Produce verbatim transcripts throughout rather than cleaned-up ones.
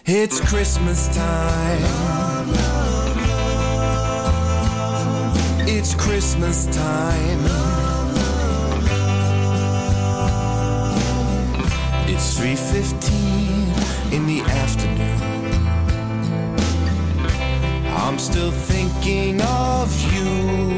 It's Christmas time. It's Christmas time. It's three fifteen in the afternoon. I'm still thinking of you.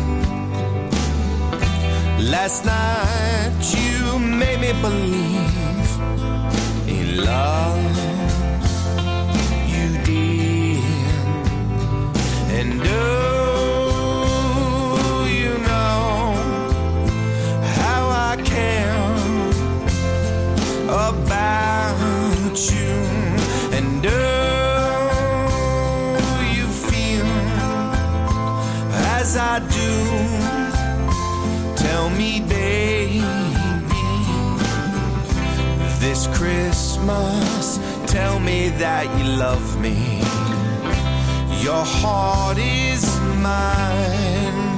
Last night you made me believe in love. You did. And oh, you know how I care about you. And oh, you feel as I do. Tell me, baby, this Christmas, tell me that you love me. Your heart is mine.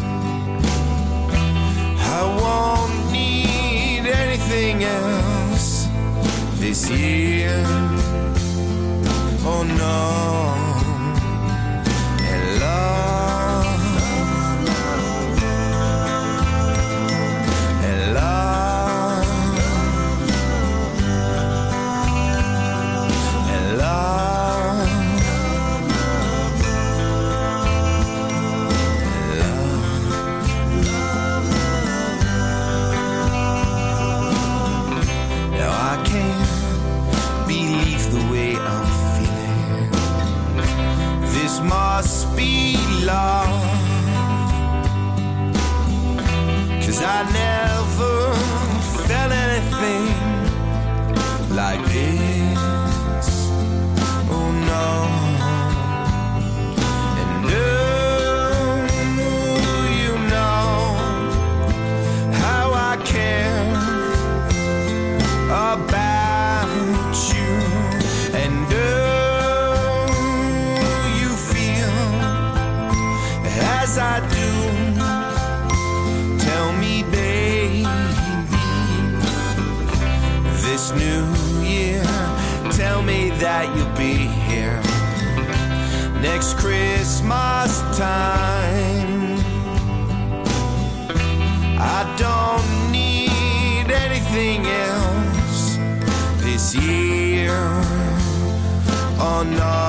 I won't need anything else this year. Oh no. And love, and love, and love, and love. Now I can't believe the way I'm feeling. This must be love, 'cause I never felt anything like this. Oh no. And oh, you know how I care about you. And oh, you feel as I do. Tell me, baby, this new year, tell me that you'll be here next Christmas time. I don't need anything else this year. Oh no.